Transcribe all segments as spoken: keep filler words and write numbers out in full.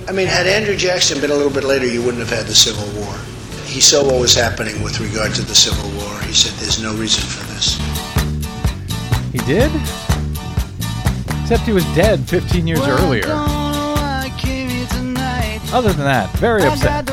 I mean, had Andrew Jackson been a little bit later, you wouldn't have had the Civil War. He saw what was happening with regard to the Civil War. He said there's no reason for this. He did? Except he was dead fifteen years well, earlier. Other than that, very upset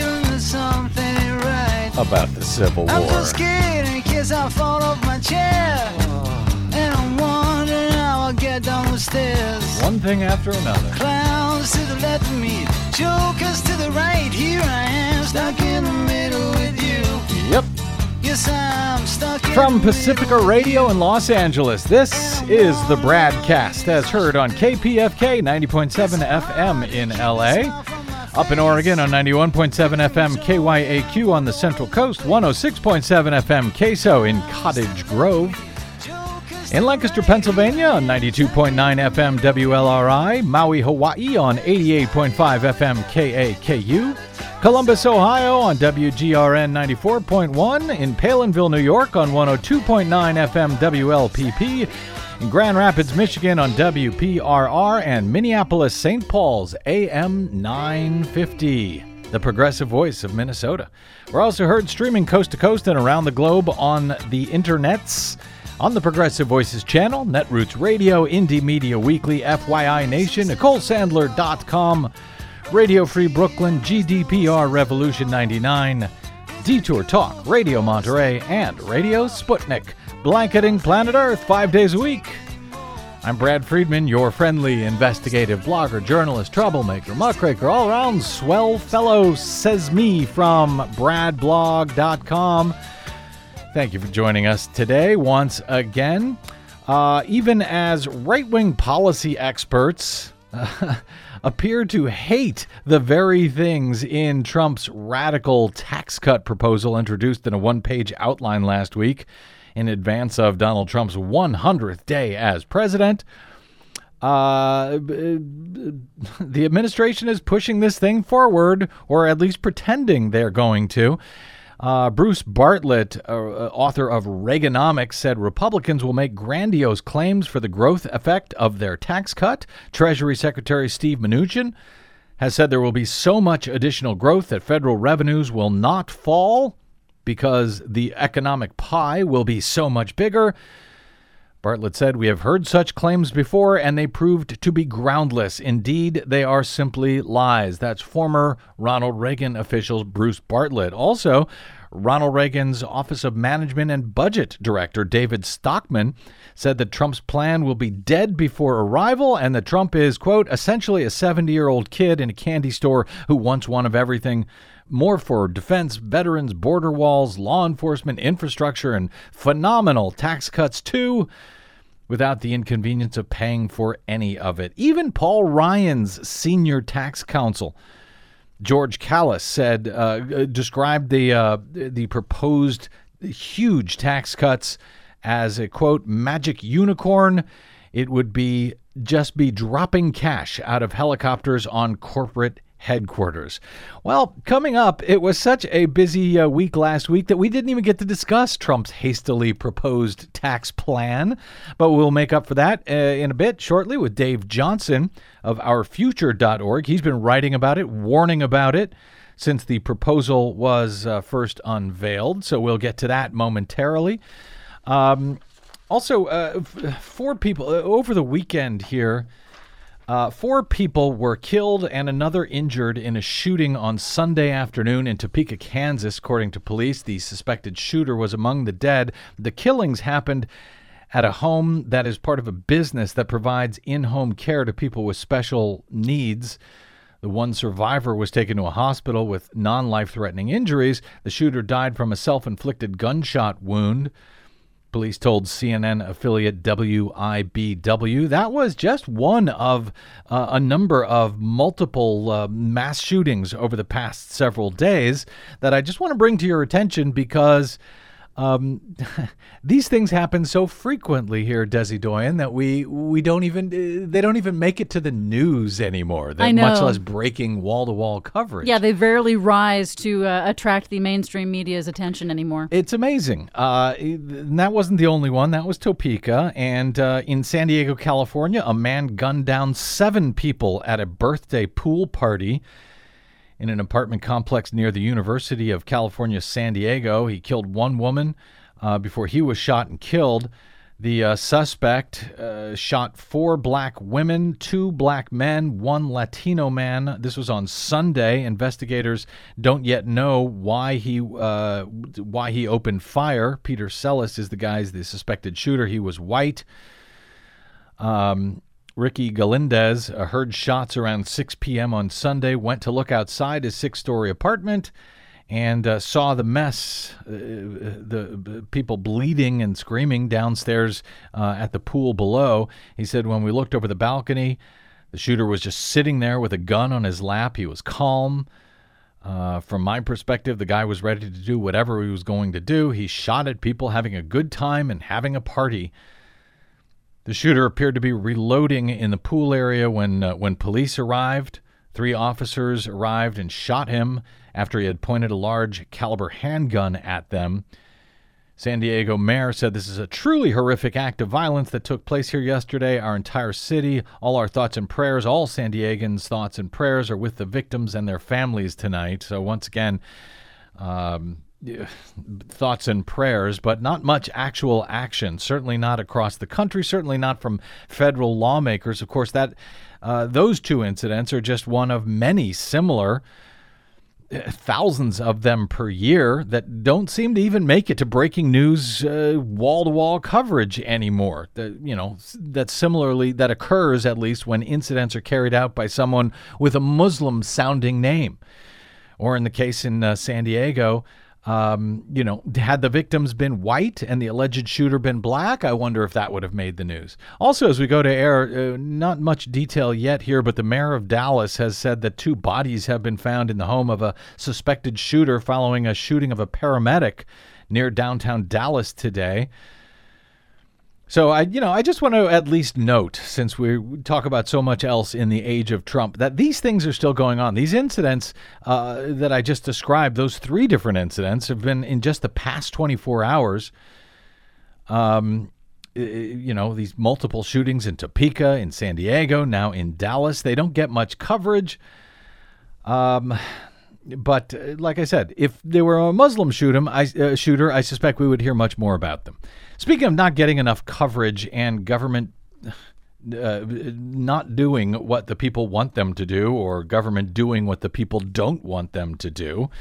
right. about the Civil War. I'm so scared in case I fall off my chair. Oh. And I'm wondering how I'll get down the stairs. One thing after another. Clowns to the left of me, jokers to the right. Here I am, stuck in the middle with you. Yep. Yes, I'm stuck in From Pacifica Radio in Los Angeles, this is the Bradcast, as heard on K P F K ninety point seven F M in L A. Up in Oregon on ninety-one point seven F M K Y A Q on the Central Coast, one oh six point seven F M K S O in Cottage Grove. In Lancaster, Pennsylvania on ninety-two point nine F M W L R I, Maui, Hawaii on eighty-eight point five F M K A K U, Columbus, Ohio on W G R N ninety-four point one, in Palinville, New York on one oh two point nine F M W L P P, in Grand Rapids, Michigan on W P R R, and Minneapolis, Saint Paul's A M nine fifty, the progressive voice of Minnesota. We're also heard streaming coast to coast and around the globe on the internets, on the Progressive Voices channel, Netroots Radio, Indie Media Weekly, F Y I Nation, Nicole Sandler dot com, Radio Free Brooklyn, G D P R Revolution ninety-nine, Detour Talk, Radio Monterey, and Radio Sputnik, blanketing planet Earth five days a week. I'm Brad Friedman, your friendly, investigative blogger, journalist, troublemaker, muckraker, all-around swell fellow, says me from brad blog dot com. Thank you for joining us today once again. Uh, even as right-wing policy experts uh, appear to hate the very things in Trump's radical tax cut proposal introduced in a one-page outline last week in advance of Donald Trump's one hundredth day as president, uh, the administration is pushing this thing forward, or at least pretending they're going to. Uh, Bruce Bartlett, uh, author of Reaganomics, said Republicans will make grandiose claims for the growth effect of their tax cut. Treasury Secretary Steve Mnuchin has said there will be so much additional growth that federal revenues will not fall because the economic pie will be so much bigger. Bartlett said, "We have heard such claims before, and they proved to be groundless. Indeed, they are simply lies." That's former Ronald Reagan official Bruce Bartlett. Also, Ronald Reagan's Office of Management and Budget Director David Stockman said that Trump's plan will be dead before arrival and that Trump is, quote, essentially a seventy-year-old kid in a candy store who wants one of everything. More for defense, veterans, border walls, law enforcement, infrastructure, and phenomenal tax cuts, too, without the inconvenience of paying for any of it. Even Paul Ryan's senior tax counsel, George Callis, said, uh, described the uh, the proposed huge tax cuts as a, quote, magic unicorn. It would be just be dropping cash out of helicopters on corporate headquarters. Well, coming up, it was such a busy uh, week last week that we didn't even get to discuss Trump's hastily proposed tax plan, but we'll make up for that uh, in a bit shortly with Dave Johnson of our future dot org. He's been writing about it, warning about it since the proposal was uh, first unveiled, so we'll get to that momentarily. Um, also, uh, f- four people uh, over the weekend here, Uh, four people were killed and another injured in a shooting on Sunday afternoon in Topeka, Kansas, according to police. The suspected shooter was among the dead. The killings happened at a home that is part of a business that provides in-home care to people with special needs. The one survivor was taken to a hospital with non-life-threatening injuries. The shooter died from a self-inflicted gunshot wound. Police told C N N affiliate W I B W. That was just one of uh, a number of multiple uh, mass shootings over the past several days that I just want to bring to your attention because Um, these things happen so frequently here, Desi Doyen, that we we don't even uh, they don't even make it to the news anymore. They're I know. much less breaking wall to wall coverage. Yeah, they rarely rise to uh, attract the mainstream media's attention anymore. It's amazing. Uh, and that wasn't the only one. That was Topeka. And uh, in San Diego, California, a man gunned down seven people at a birthday pool party in an apartment complex near the University of California, San Diego. He killed one woman uh, before he was shot and killed. The uh, suspect uh, shot four black women, two black men, one Latino man. This was on Sunday. Investigators don't yet know why he uh, why he opened fire. Peter Sellis is the guy's the suspected shooter. He was white. Um. Ricky Galindez uh, heard shots around six p.m. on Sunday, went to look outside his six-story apartment, and uh, saw the mess, uh, the people bleeding and screaming downstairs uh, at the pool below. He said, when we looked over the balcony, the shooter was just sitting there with a gun on his lap. He was calm. Uh, from my perspective, the guy was ready to do whatever he was going to do. He shot at people having a good time and having a party. The shooter appeared to be reloading in the pool area when uh, when police arrived. Three officers arrived and shot him after he had pointed a large caliber handgun at them. San Diego mayor said this is a truly horrific act of violence that took place here yesterday. Our entire city, all our thoughts and prayers, all San Diegans' thoughts and prayers are with the victims and their families tonight. So once again, um, thoughts and prayers, but not much actual action, certainly not across the country, certainly not from federal lawmakers. Of course, that uh, those two incidents are just one of many similar, uh, thousands of them per year, that don't seem to even make it to breaking news uh, wall-to-wall coverage anymore. The, you know, that similarly, that occurs at least when incidents are carried out by someone with a Muslim-sounding name. Or in the case in uh, San Diego, Um, you know, had the victims been white and the alleged shooter been black, I wonder if that would have made the news. Also, as we go to air, uh, not much detail yet here, but the mayor of Dallas has said that two bodies have been found in the home of a suspected shooter following a shooting of a paramedic near downtown Dallas today. So, I, you know, I just want to at least note, since we talk about so much else in the age of Trump, that these things are still going on. These incidents uh, that I just described, those three different incidents, have been in just the past twenty-four hours. Um, you know, these multiple shootings in Topeka, in San Diego, now in Dallas. They don't get much coverage. Um, but uh, like I said, if there were a Muslim shoot 'em, I, uh, shooter, I suspect we would hear much more about them. Speaking of not getting enough coverage and government uh, not doing what the people want them to do, or government doing what the people don't want them to do,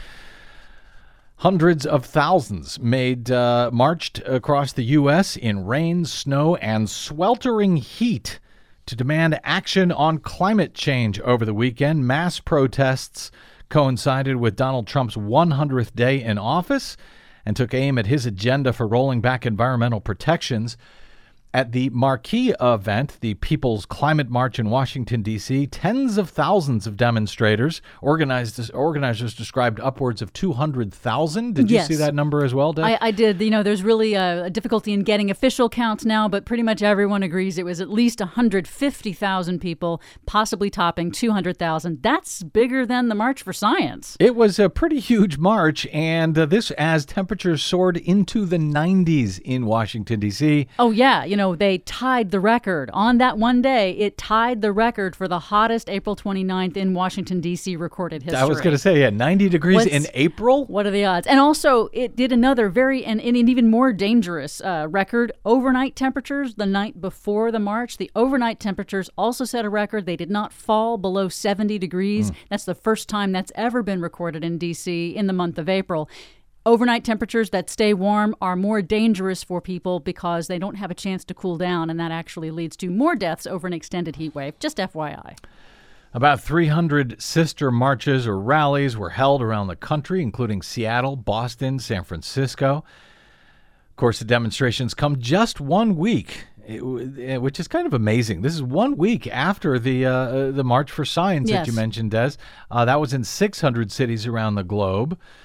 hundreds of thousands made uh, marched across the U S in rain, snow, and sweltering heat to demand action on climate change over the weekend. Mass protests coincided with Donald Trump's one hundredth day in office and took aim at his agenda for rolling back environmental protections. At the marquee event, the People's Climate March in Washington, D C, tens of thousands of demonstrators, organized, organizers described upwards of two hundred thousand. Did you Yes. see that number as well, Deb? I, I did. You know, there's really a, a difficulty in getting official counts now, but pretty much everyone agrees it was at least one hundred fifty thousand people, possibly topping two hundred thousand. That's bigger than the March for Science. It was a pretty huge march, and uh, this as temperatures soared into the nineties in Washington, D C. Oh, yeah. You know, they tied the record. On that one day, it tied the record for the hottest April twenty-ninth in Washington, D C recorded history. I was going to say, yeah, ninety degrees What's- in April? What are the odds? And also, it did another very, and, and an even more dangerous uh, record. Overnight temperatures the night before the march. The overnight temperatures also set a record. They did not fall below seventy degrees. Mm. That's the first time that's ever been recorded in D C in the month of April. Overnight temperatures that stay warm are more dangerous for people because they don't have a chance to cool down, and that actually leads to more deaths over an extended heat wave. Just F Y I. About three hundred sister marches or rallies were held around the country, including Seattle, Boston, San Francisco. Of course, the demonstrations come just one week, which is kind of amazing. This is one week after the uh, the March for Science Yes. that you mentioned, Des. Uh, that was in six hundred cities around the globe.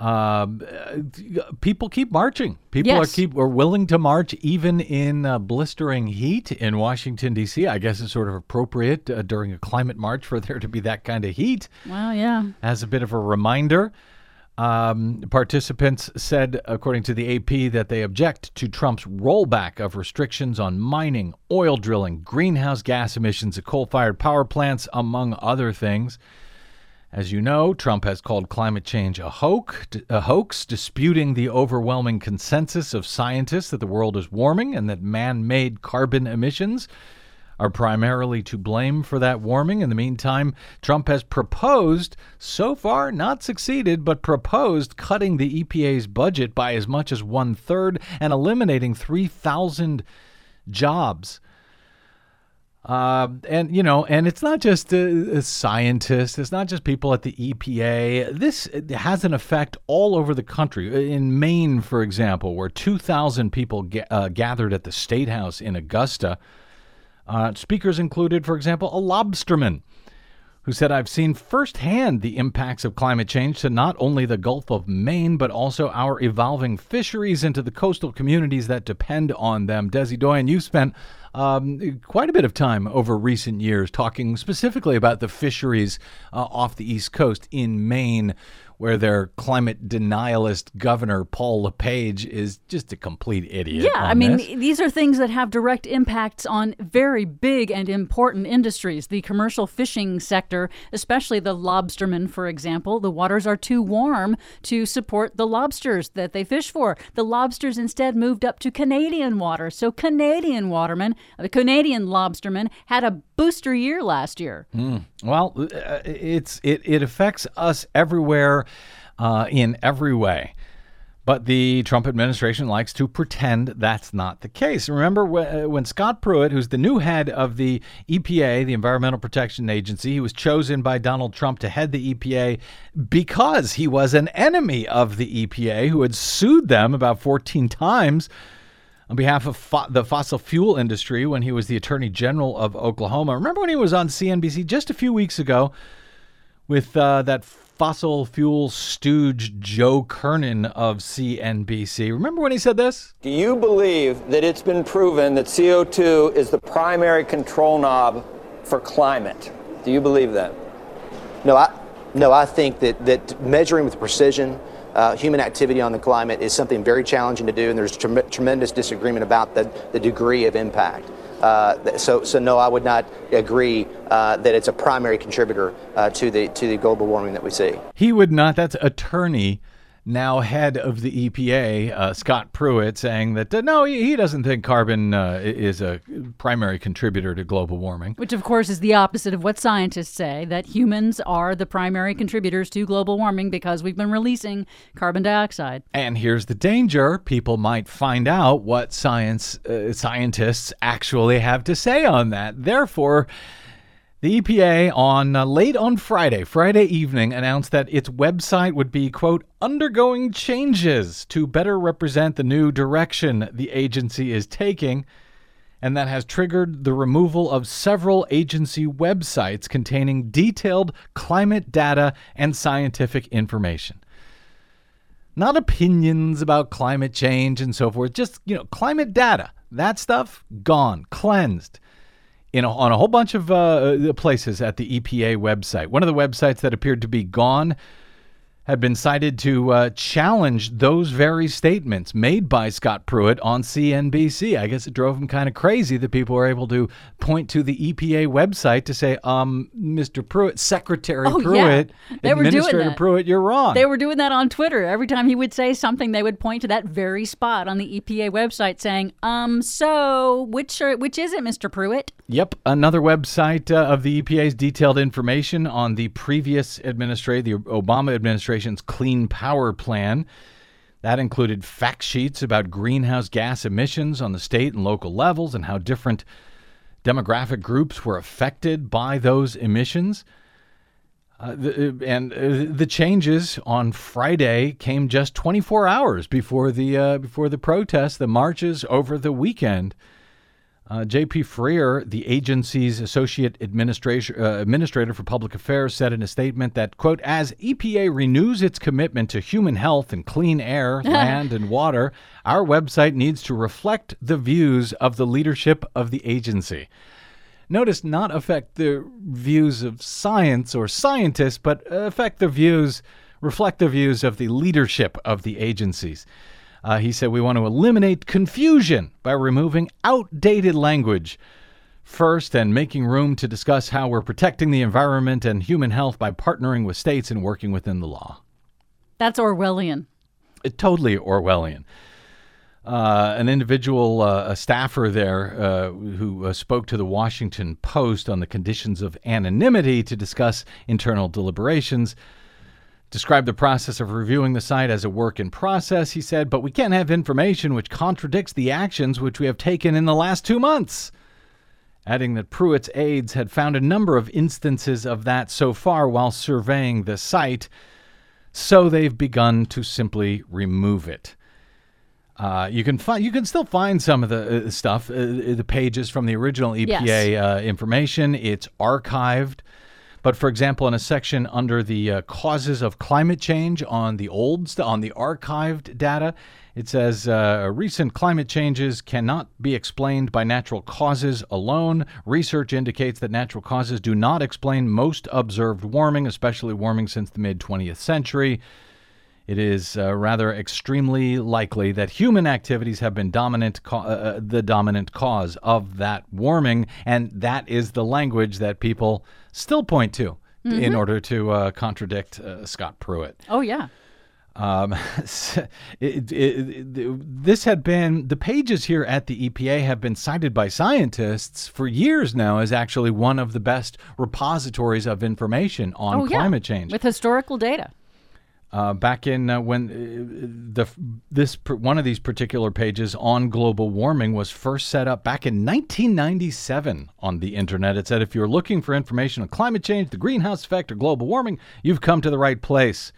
Uh, people keep marching. People Yes. are keep are willing to march even in uh, blistering heat in Washington, D C. I guess it's sort of appropriate uh, during a climate march for there to be that kind of heat. Well, yeah. As a bit of a reminder, um, participants said, according to the A P, that they object to Trump's rollback of restrictions on mining, oil drilling, greenhouse gas emissions at coal-fired power plants, among other things. As you know, Trump has called climate change a hoax, a hoax, disputing the overwhelming consensus of scientists that the world is warming and that man-made carbon emissions are primarily to blame for that warming. In the meantime, Trump has proposed, so far not succeeded, but proposed cutting the E P A's budget by as much as one-third and eliminating three thousand jobs. Uh, and, you know, and it's not just uh, scientists. It's not just people at the E P A. This has an effect all over the country. In Maine, for example, where two thousand people ga- uh, gathered at the State House in Augusta. Uh, speakers included, for example, a lobsterman who said, "I've seen firsthand the impacts of climate change to not only the Gulf of Maine, but also our evolving fisheries and to the coastal communities that depend on them." Desi Doyen, you spent um, quite a bit of time over recent years talking specifically about the fisheries uh, off the East Coast in Maine, where their climate denialist governor, Paul LePage, is just a complete idiot. Yeah, on I mean, this. these are things that have direct impacts on very big and important industries. The commercial fishing sector, especially the lobstermen, for example, the waters are too warm to support the lobsters that they fish for. The lobsters instead moved up to Canadian waters. So Canadian watermen, the Canadian lobstermen, had a booster year last year. Mm. Well, uh, it's it, it affects us everywhere, uh, in every way. But the Trump administration likes to pretend that's not the case. Remember when, when Scott Pruitt, who's the new head of the E P A, the Environmental Protection Agency, he was chosen by Donald Trump to head the E P A because he was an enemy of the E P A who had sued them about fourteen times on behalf of fo- the fossil fuel industry when he was the Attorney General of Oklahoma. Remember when he was on C N B C just a few weeks ago with uh, that fossil fuel stooge Joe Kernan of C N B C? Remember when he said this? Do you believe that it's been proven that C O two is the primary control knob for climate? Do you believe that? No, I no, I think that, that measuring with precision Uh, human activity on the climate is something very challenging to do, and there's trem- tremendous disagreement about the, the degree of impact. Uh, so, so no, I would not agree uh, that it's a primary contributor uh, to the to the global warming that we see. He would not. That's attorney, now head of the E P A, uh, Scott Pruitt, saying that uh, no, he, he doesn't think carbon uh, is a primary contributor to global warming. Which, of course, is the opposite of what scientists say, that humans are the primary contributors to global warming because we've been releasing carbon dioxide. And here's the danger. People might find out what science uh, scientists actually have to say on that. Therefore, the E P A on uh, late on Friday, Friday evening, announced that its website would be, quote, undergoing changes to better represent the new direction the agency is taking. And that has triggered the removal of several agency websites containing detailed climate data and scientific information. Not opinions about climate change and so forth, just, you know, climate data. That stuff, gone, cleansed. In a, on a whole bunch of uh, places at the E P A website. One of the websites that appeared to be gone had been cited to uh, challenge those very statements made by Scott Pruitt on C N B C. I guess it drove him kind of crazy that people were able to point to the E P A website to say, um, Mister Pruitt, Secretary Oh, Pruitt, yeah. They were doing Administrator that. Pruitt, you're wrong. They were doing that on Twitter. Every time he would say something, they would point to that very spot on the E P A website saying, um, so which are, which is it, Mister Pruitt? Yep, another website uh, of the E P A's detailed information on the previous administration, the Obama administration's Clean Power Plan. That included fact sheets about greenhouse gas emissions on the state and local levels and how different demographic groups were affected by those emissions. Uh, the, and uh, the changes on Friday came just twenty-four hours before the uh, before the protests, the marches over the weekend. Uh, J P Freer, the agency's associate administrator, uh, administrator for public affairs, said in a statement that, quote, as E P A renews its commitment to human health and clean air, land, and water, our website needs to reflect the views of the leadership of the agency. Notice not affect the views of science or scientists, but affect the views, reflect the views of the leadership of the agencies. Uh, he said, we want to eliminate confusion by removing outdated language first and making room to discuss how we're protecting the environment and human health by partnering with states and working within the law. That's Orwellian. It, totally Orwellian. Uh, an individual, uh, a staffer there uh, who uh, spoke to the Washington Post on the conditions of anonymity to discuss internal deliberations, described the process of reviewing the site as a work in process, he said, but we can't have information which contradicts the actions which we have taken in the last two months. Adding that Pruitt's aides had found a number of instances of that so far while surveying the site, so they've begun to simply remove it. Uh, you can find, you can still find some of the uh, stuff, uh, the pages from the original E P A Yes. uh, information. It's archived. But for example, in a section under the uh, causes of climate change on the old, st- on the archived data, it says uh, recent climate changes cannot be explained by natural causes alone. Research indicates that natural causes do not explain most observed warming, especially warming since the mid-twentieth century. It is uh, rather extremely likely that human activities have been dominant, ca- uh, the dominant cause of that warming, and that is the language that people still point to Mm-hmm. in order to uh, contradict uh, Scott Pruitt. Oh, yeah. Um, it, it, it, this had been, the pages here at the E P A have been cited by scientists for years now as actually one of the best repositories of information on oh, climate yeah. change. With historical data. Uh, back in uh, when uh, the this one of these particular pages on global warming was first set up back in nineteen ninety-seven on the internet. It said, if you're looking for information on climate change, the greenhouse effect, or global warming, you've come to the right place.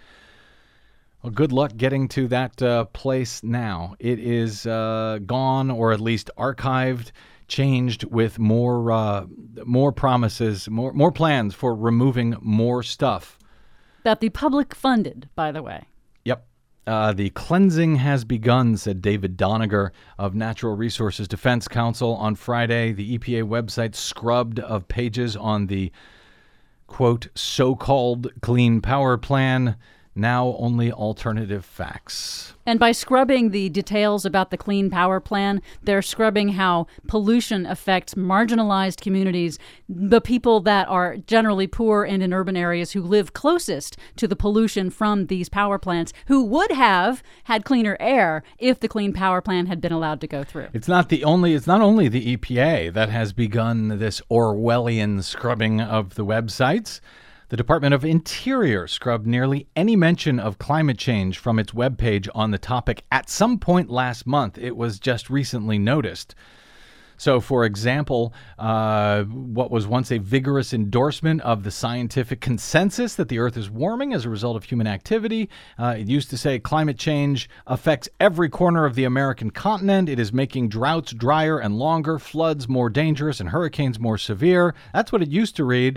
Well, good luck getting to that uh, place now. It is uh, gone, or at least archived, changed with more uh, more promises, more more plans for removing more stuff. That the public funded, by the way. Yep. Uh, the cleansing has begun, said David Doniger of Natural Resources Defense Council on Friday. The E P A website scrubbed of pages on the, quote, so-called Clean Power Plan, now only alternative facts. And by scrubbing the details about the Clean Power Plan, they're scrubbing how pollution affects marginalized communities, the people that are generally poor and in urban areas who live closest to the pollution from these power plants, who would have had cleaner air if the Clean Power Plan had been allowed to go through. It's not the only, it's not only the E P A that has begun this Orwellian scrubbing of the websites. The Department of Interior scrubbed nearly any mention of climate change from its webpage on the topic at some point last month. It was just recently noticed. So, for example, uh, what was once a vigorous endorsement of the scientific consensus that the Earth is warming as a result of human activity, uh, it used to say climate change affects every corner of the American continent. It is making droughts drier and longer, floods more dangerous, and hurricanes more severe. That's what it used to read.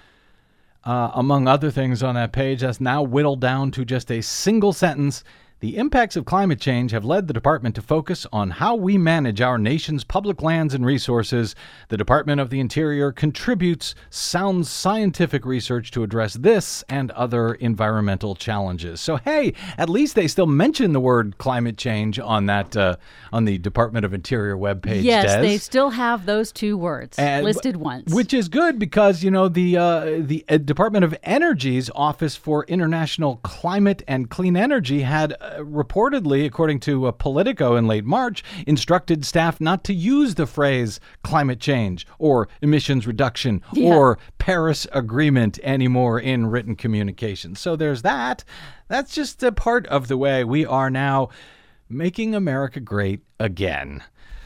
Uh, among other things on that page, that's now whittled down to just a single sentence. The impacts of climate change have led the department to focus on how we manage our nation's public lands and resources. The Department of the Interior contributes sound scientific research to address this and other environmental challenges. So, hey, at least they still mention the word climate change on that uh, on the Department of Interior webpage. Yes, Des. they still have those two words And- listed once. Which is good because, you know, the uh, the uh, Department of Energy's Office for International Climate and Clean Energy had uh, reportedly, according to uh, Politico in late March, instructed staff not to use the phrase climate change or emissions reduction Yeah. or Paris Agreement anymore in written communication. So there's that. That's just a part of the way we are now making America great again.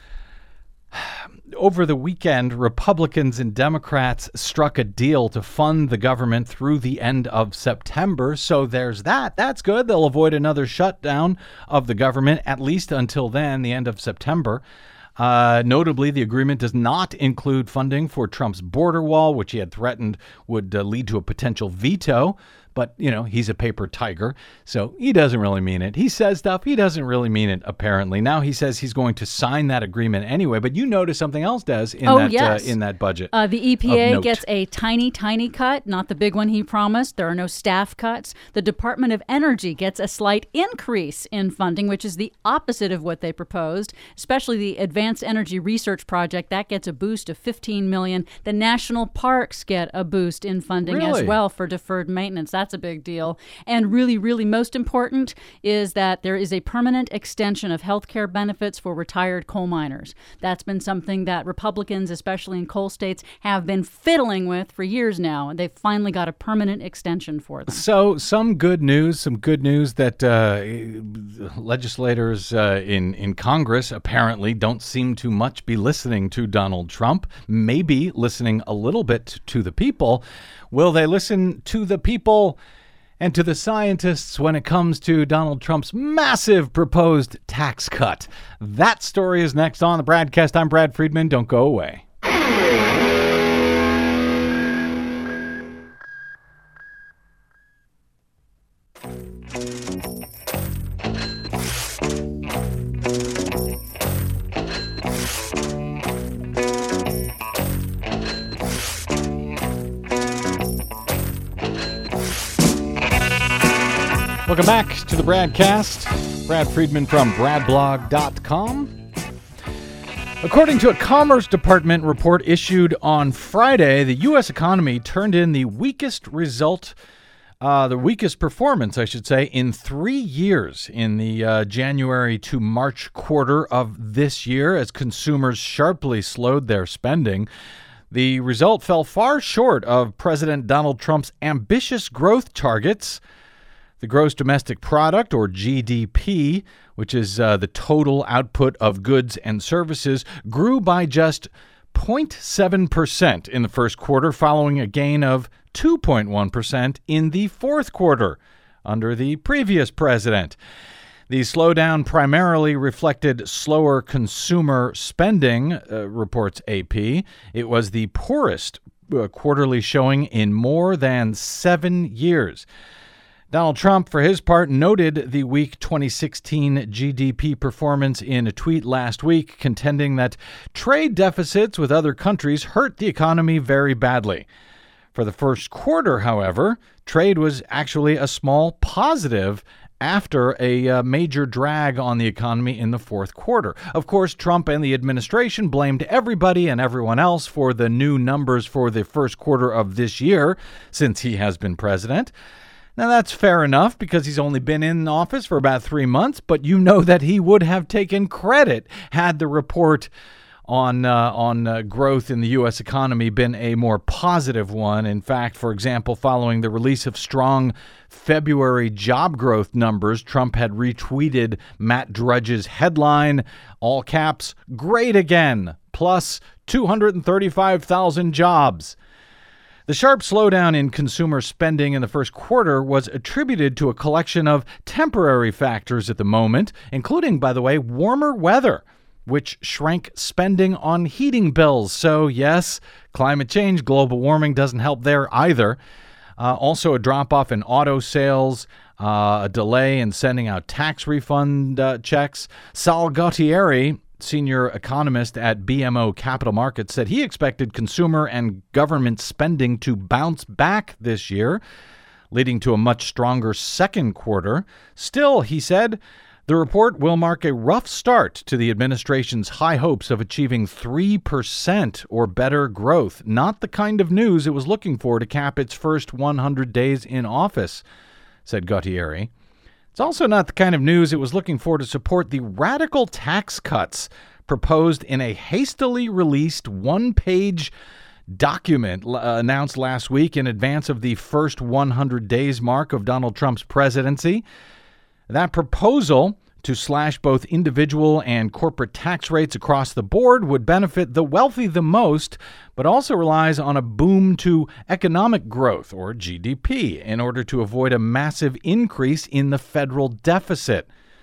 Over the weekend, Republicans and Democrats struck a deal to fund the government through the end of September. So there's that. That's good. They'll avoid another shutdown of the government, at least until then, the end of September. Uh, notably, the agreement does not include funding for Trump's border wall, which he had threatened would uh, lead to a potential veto. But, you know, he's a paper tiger, so he doesn't really mean it. He says stuff. He doesn't really mean it, apparently. Now he says he's going to sign that agreement anyway. But you notice something else, Des, in, oh, that, yes. uh, in that budget. Uh, the E P A gets a tiny, tiny cut, not the big one he promised. There are no staff cuts. The Department of Energy gets a slight increase in funding, which is the opposite of what they proposed, especially the Advanced Energy Research Project. That gets a boost of fifteen million dollars. The national parks get a boost in funding Really? as well for deferred maintenance. That's a big deal. And really, really most important is that there is a permanent extension of health care benefits for retired coal miners. That's been something that Republicans, especially in coal states, have been fiddling with for years now. And they've finally got a permanent extension for them. So some good news, some good news that uh, legislators uh, in, in Congress apparently don't seem to much be listening to Donald Trump, maybe listening a little bit to the people. Will they listen to the people and to the scientists when it comes to Donald Trump's massive proposed tax cut? That story is next on the Bradcast. I'm Brad Friedman. Don't go away. Welcome back to the Bradcast. Brad Friedman from brad blog dot com. According to a Commerce Department report issued on Friday, the U S economy turned in the weakest result, uh, the weakest performance, I should say, in three years in the uh, January to March quarter of this year as consumers sharply slowed their spending. The result fell far short of President Donald Trump's ambitious growth targets. The gross domestic product, or G D P, which is uh, the total output of goods and services, grew by just zero point seven percent in the first quarter, following a gain of two point one percent in the fourth quarter under the previous president. The slowdown primarily reflected slower consumer spending, uh, reports A P. It was the poorest uh, quarterly showing in more than seven years. Donald Trump, for his part, noted the weak twenty sixteen G D P performance in a tweet last week, contending that trade deficits with other countries hurt the economy very badly. For the first quarter, however, trade was actually a small positive after a uh, major drag on the economy in the fourth quarter. Of course, Trump and the administration blamed everybody and everyone else for the new numbers for the first quarter of this year, since he has been president. Now, that's fair enough because he's only been in office for about three months, but you know that he would have taken credit had the report on uh, on uh, growth in the U S economy been a more positive one. In fact, for example, following the release of strong February job growth numbers, Trump had retweeted Matt Drudge's headline, all caps, "Great again, plus two hundred thirty-five thousand jobs." The sharp slowdown in consumer spending in the first quarter was attributed to a collection of temporary factors at the moment, including, by the way, warmer weather, which shrank spending on heating bills. So, yes, climate change, global warming doesn't help there either. Uh, also, a drop-off in auto sales, uh, a delay in sending out tax refund uh, checks. Sal Gautieri, senior economist at B M O Capital Markets, said he expected consumer and government spending to bounce back this year, leading to a much stronger second quarter. Still, he said, the report will mark a rough start to the administration's high hopes of achieving three percent or better growth, not the kind of news it was looking for to cap its first one hundred days in office, said Gautieri. It's also not the kind of news it was looking for to support the radical tax cuts proposed in a hastily released one-page document uh, announced last week in advance of the first one hundred days mark of Donald Trump's presidency. That proposal to slash both individual and corporate tax rates across the board would benefit the wealthy the most, but also relies on a boom to economic growth, or G D P, in order to avoid a massive increase in the federal deficit.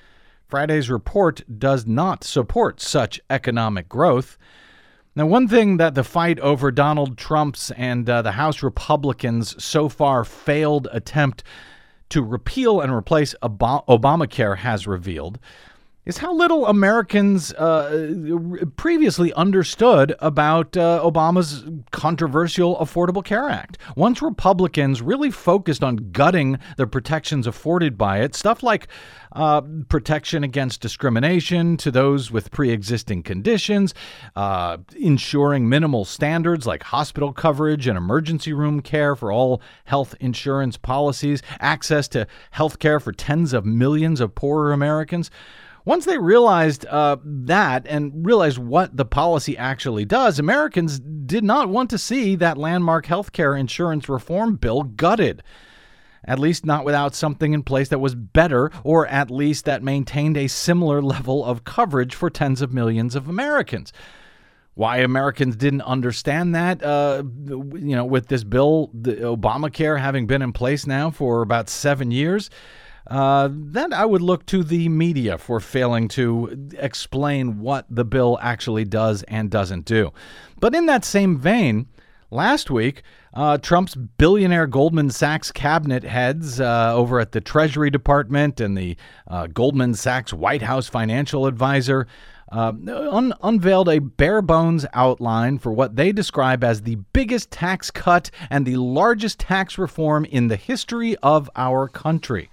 Friday's report does not support such economic growth. Now, one thing that the fight over Donald Trump's and uh, the House Republicans' so far failed attempt to repeal and replace Ob- Obamacare has revealed is how little Americans uh, previously understood about uh, Obama's controversial Affordable Care Act. Once Republicans really focused on gutting the protections afforded by it, stuff like uh, protection against discrimination to those with pre-existing conditions, uh, ensuring minimal standards like hospital coverage and emergency room care for all health insurance policies, access to health care for tens of millions of poorer Americans. Once they realized uh, that and realized what the policy actually does, Americans did not want to see that landmark healthcare insurance reform bill gutted, at least not without something in place that was better, or at least that maintained a similar level of coverage for tens of millions of Americans. Why Americans didn't understand that, uh, you know, with this bill, the Obamacare having been in place now for about seven years, Uh, then I would look to the media for failing to explain what the bill actually does and doesn't do. But in that same vein, last week, uh, Trump's billionaire Goldman Sachs cabinet heads uh, over at the Treasury Department and the uh, Goldman Sachs White House financial advisor uh, un- unveiled a bare-bones outline for what they describe as the biggest tax cut and the largest tax reform in the history of our country.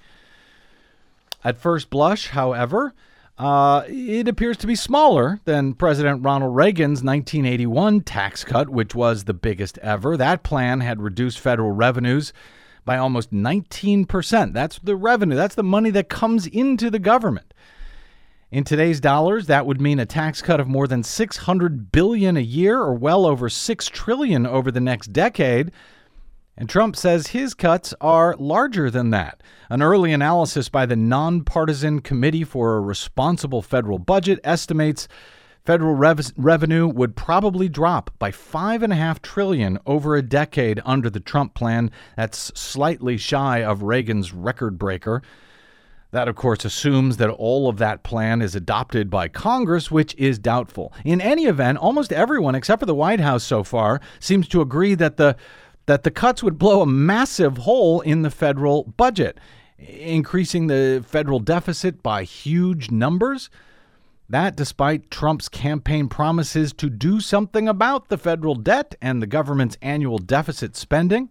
At first blush, however, uh, it appears to be smaller than President Ronald Reagan's nineteen eighty-one tax cut, which was the biggest ever. That plan had reduced federal revenues by almost nineteen percent. That's the revenue. That's the money that comes into the government. In today's dollars, that would mean a tax cut of more than six hundred billion dollars a year, or well over six trillion dollars over the next decade. And Trump says his cuts are larger than that. An early analysis by the Nonpartisan Committee for a Responsible Federal Budget estimates federal rev- revenue would probably drop by five and a half trillion over a decade under the Trump plan. That's slightly shy of Reagan's record breaker. That, of course, assumes that all of that plan is adopted by Congress, which is doubtful. In any event, almost everyone except for the White House so far seems to agree that the that the cuts would blow a massive hole in the federal budget, increasing the federal deficit by huge numbers. That despite Trump's campaign promises to do something about the federal debt and the government's annual deficit spending.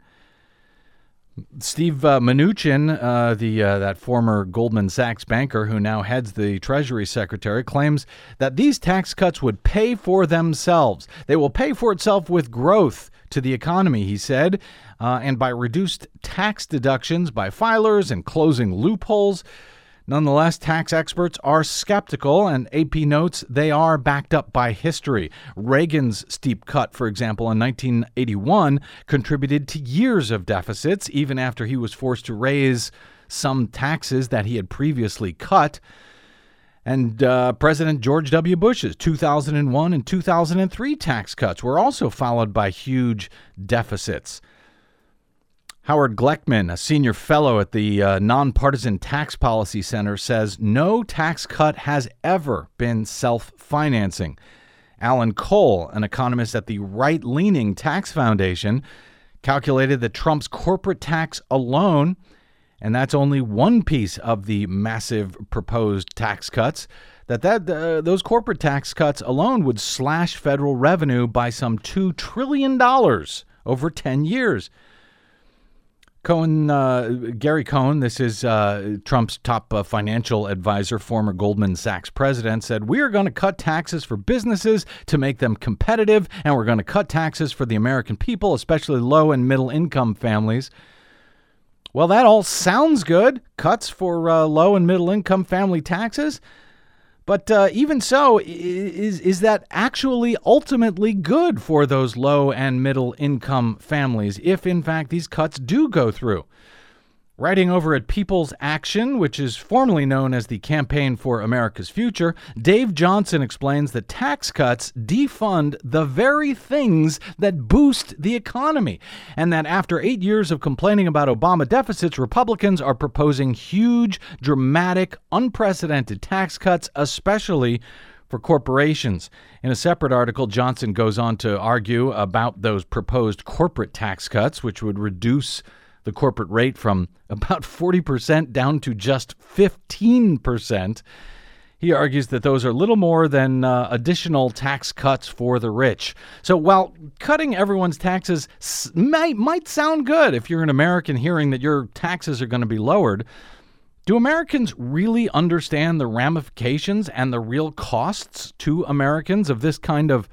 Steve uh, Mnuchin, uh, the uh, that former Goldman Sachs banker who now heads the Treasury Secretary, claims that these tax cuts would pay for themselves. They will pay for itself with growth to the economy, he said, uh, and by reduced tax deductions by filers and closing loopholes. Nonetheless, tax experts are skeptical, and A P notes they are backed up by history. Reagan's steep cut, for example, in nineteen eighty-one, contributed to years of deficits, even after he was forced to raise some taxes that he had previously cut. And uh, President George W. Bush's two thousand one and two thousand three tax cuts were also followed by huge deficits. Howard Gleckman, a senior fellow at the uh, Nonpartisan Tax Policy Center, says no tax cut has ever been self-financing. Alan Cole, an economist at the right-leaning Tax Foundation, calculated that Trump's corporate tax alone, and that's only one piece of the massive proposed tax cuts, that, that uh, those corporate tax cuts alone would slash federal revenue by some two trillion dollars over ten years. Cohen, uh, Gary Cohen, this is uh, Trump's top uh, financial advisor, former Goldman Sachs president, said, "We are going to cut taxes for businesses to make them competitive, and we're going to cut taxes for the American people, especially low and middle income families." Well, that all sounds good. Cuts for uh, low and middle income family taxes. But uh, even so, is is that actually ultimately good for those low and middle income families if, in fact, these cuts do go through? Writing over at People's Action, which is formerly known as the Campaign for America's Future, Dave Johnson explains that tax cuts defund the very things that boost the economy, and that after eight years of complaining about Obama deficits, Republicans are proposing huge, dramatic, unprecedented tax cuts, especially for corporations. In a separate article, Johnson goes on to argue about those proposed corporate tax cuts, which would reduce the corporate rate from about forty percent down to just fifteen percent. He argues that those are little more than uh, additional tax cuts for the rich. So while cutting everyone's taxes s- might, might sound good if you're an American hearing that your taxes are going to be lowered, do Americans really understand the ramifications and the real costs to Americans of this kind of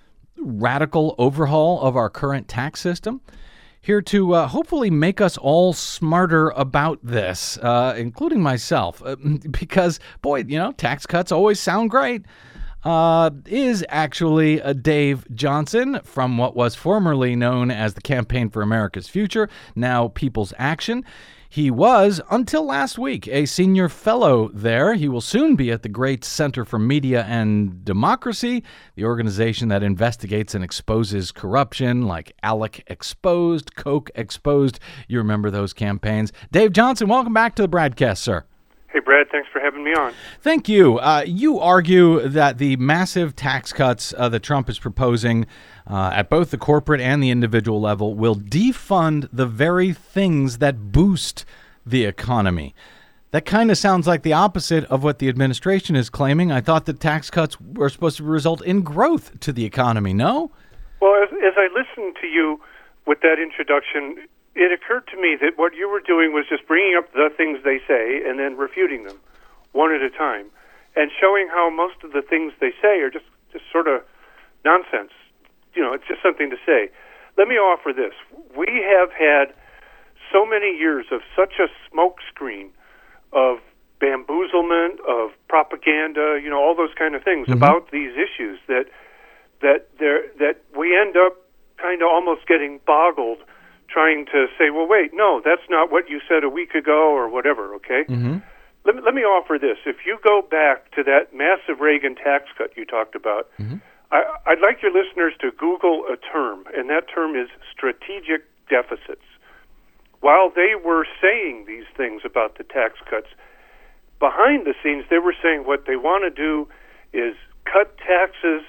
radical overhaul of our current tax system? Here to uh, hopefully make us all smarter about this, uh, including myself, uh, because, boy, you know, tax cuts always sound great, uh, is actually uh, Dave Johnson from what was formerly known as the Campaign for America's Future, now People's Action. He was, until last week, a senior fellow there. He will soon be at the great Center for Media and Democracy, the organization that investigates and exposes corruption, like ALEC Exposed, Koch Exposed. You remember those campaigns. Dave Johnson, welcome back to the BradCast, sir. Hey, Brad, thanks for having me on. Thank you. Uh, you argue that the massive tax cuts uh, that Trump is proposing uh, at both the corporate and the individual level will defund the very things that boost the economy. That kind of sounds like the opposite of what the administration is claiming. I thought that tax cuts were supposed to result in growth to the economy, no? Well, as, as I listened to you with that introduction, it occurred to me that what you were doing was just bringing up the things they say and then refuting them one at a time and showing how most of the things they say are just, just sort of nonsense. You know, it's just something to say. Let me offer this. We have had so many years of such a smokescreen of bamboozlement, of propaganda, you know, all those kind of things mm-hmm. about these issues that that there that we end up kind of almost getting boggled trying to say, well, wait, no, that's not what you said a week ago or whatever, okay? Mm-hmm. Let me, let me offer this. If you go back to that massive Reagan tax cut you talked about, mm-hmm. I, I'd like your listeners to Google a term, and that term is strategic deficits. While they were saying these things about the tax cuts, behind the scenes they were saying what they want to do is cut taxes